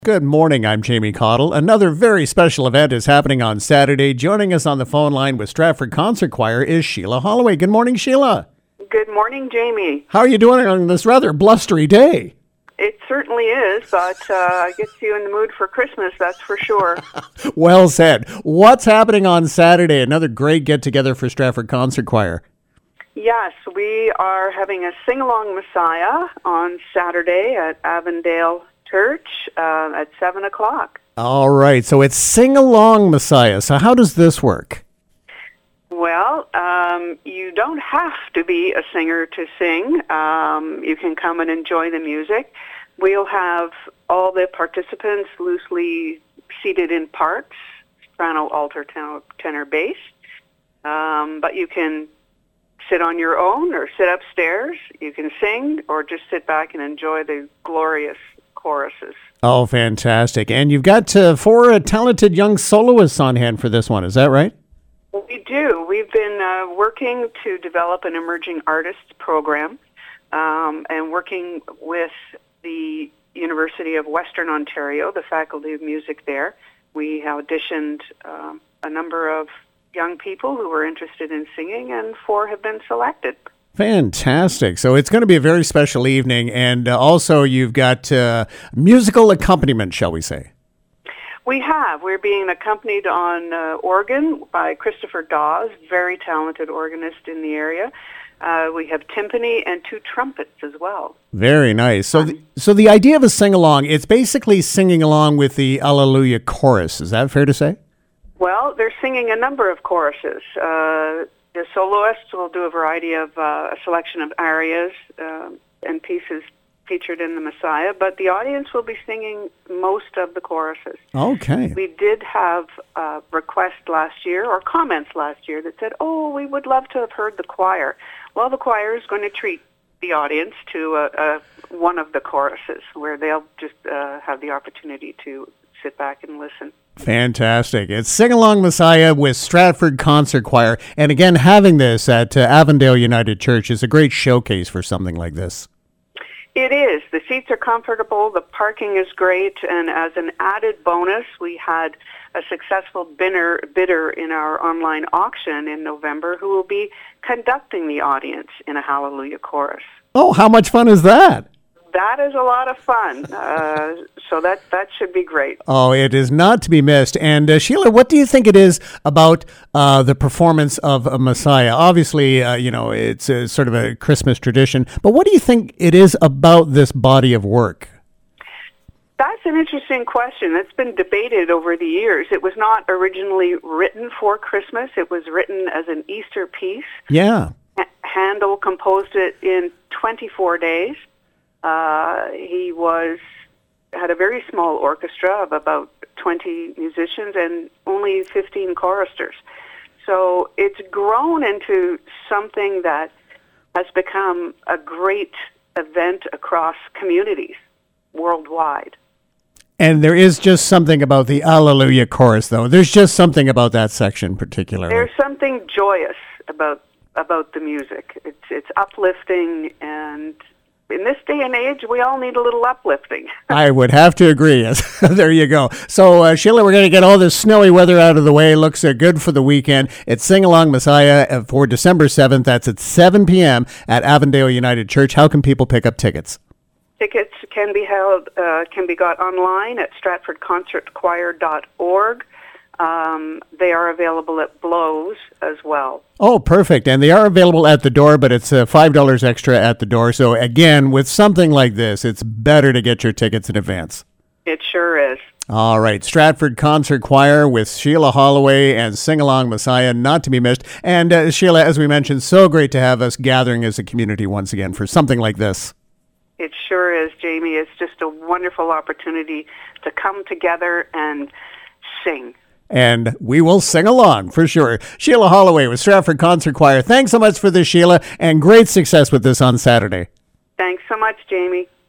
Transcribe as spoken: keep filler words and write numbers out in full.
Good morning, I'm Jamie Cottle. Another very special event is happening on Saturday. Joining us on the phone line with Stratford Concert Choir is Sheila Holloway. Good morning, Sheila. Good morning, Jamie. How are you doing on this rather blustery day? It certainly is, but uh, it gets you in the mood for Christmas, that's for sure. Well said. What's happening on Saturday? Another great get-together for Stratford Concert Choir. Yes, we are having a Sing-Along Messiah on Saturday at Avondale Church uh, at seven o'clock. All right, so it's Sing Along Messiah. So how does this work? Well, um, you don't have to be a singer to sing. Um, you can come and enjoy the music. We'll have all the participants loosely seated in parts, soprano, alto, tenor, tenor bass. Um, but you can sit on your own or sit upstairs. You can sing or just sit back and enjoy the glorious choruses. Oh, fantastic. And you've got uh, four uh, talented young soloists on hand for this one. Is that right? We do. We've been uh, working to develop an emerging artists program um, and working with the University of Western Ontario, the Faculty of Music there. We auditioned um, a number of young people who were interested in singing, and four have been selected. Fantastic. So it's going to be a very special evening, and uh, also you've got uh, musical accompaniment, shall we say? We have. We're being accompanied on uh, organ by Christopher Dawes, very talented organist in the area. Uh, we have timpani and two trumpets as well. Very nice. So, the, so the idea of a sing-along, it's basically singing along with the Alleluia chorus. Is that fair to say? Well, they're singing a number of choruses. Uh, the soloists will do a variety of, uh, a selection of arias uh, and pieces featured in the Messiah, but the audience will be singing most of the choruses. Okay. We did have a request last year, or comments last year, that said, oh, we would love to have heard the choir. Well, the choir is going to treat the audience to uh, uh, one of the choruses, where they'll just uh, have the opportunity to sit back and listen. Fantastic. It's Sing Along Messiah with Stratford Concert Choir. And again, having this at uh, Avondale United Church is a great showcase for something like this. It is. The seats are comfortable. The parking is great. And as an added bonus, we had a successful bidder, bidder in our online auction in November who will be conducting the audience in a Hallelujah chorus. Oh, how much fun is that? That is a lot of fun. Uh, so that, that should be great. Oh, it is not to be missed. And uh, Sheila, what do you think it is about uh, the performance of a Messiah? Obviously, uh, you know, it's a, sort of a Christmas tradition. But what do you think it is about this body of work? That's an interesting question. It's been debated over the years. It was not originally written for Christmas. It was written as an Easter piece. Yeah. H- Handel composed it in twenty-four days. Uh, he was had a very small orchestra of about twenty musicians and only fifteen choristers. So it's grown into something that has become a great event across communities worldwide. And there is just something about the Alleluia chorus, though. There's just something about that section particularly. There's something joyous about about the music. It's it's uplifting, and in this day and age, we all need a little uplifting. I would have to agree. Yes. There you go. So, uh, Sheila, we're going to get all this snowy weather out of the way. Looks uh, good for the weekend. It's Sing Along Messiah for December seventh. That's at seven p.m. at Avondale United Church. How can people pick up tickets? Tickets can be held, uh, can be got online at stratford concert choir dot org. Um, they are available at Blows as well. Oh, perfect. And they are available at the door, but it's uh, five dollars extra at the door. So again, with something like this, it's better to get your tickets in advance. It sure is. All right. Stratford Concert Choir with Sheila Holloway and Sing Along Messiah, not to be missed. And uh, Sheila, as we mentioned, so great to have us gathering as a community once again for something like this. It sure is, Jamie. It's just a wonderful opportunity to come together and sing. And we will sing along for sure. Sheila Holloway with Stratford Concert Choir. Thanks so much for this, Sheila, and great success with this on Saturday. Thanks so much, Jamie.